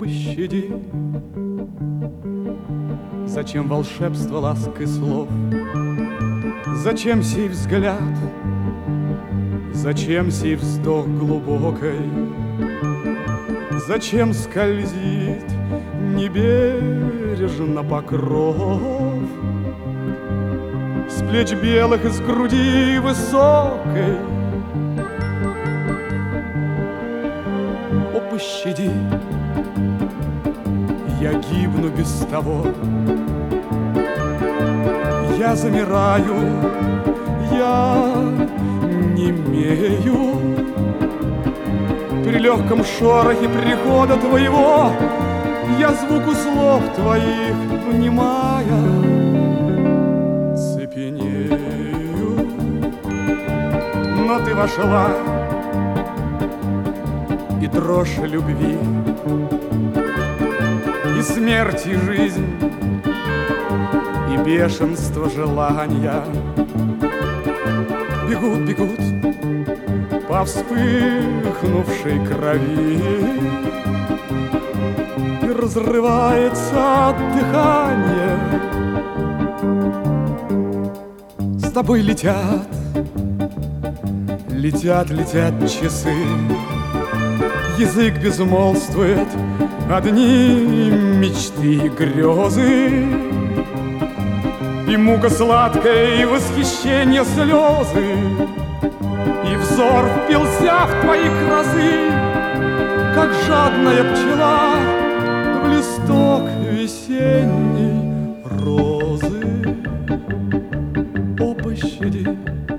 пощади. Зачем волшебство ласк и слов? Зачем сей взгляд? Зачем сей вздох глубокой? Зачем скользит небережно покров с плеч белых и с груди высокой? О, пощади, я гибну без того. Я замираю, я немею при легком шорохе прихода твоего. Я звуку слов твоих, внимая, цепенею. Но ты вошла, и дрожь любви, и смерть, и жизнь, и бешенство желания бегут, бегут по вспыхнувшей крови, и разрывается дыхание. С тобой летят, летят, летят часы. Язык безмолвствует, одни мечты и грезы, и мука сладкая, и восхищение слезы, и взор впился в твои грозы, как жадная пчела в листок весенней розы. О, пощади,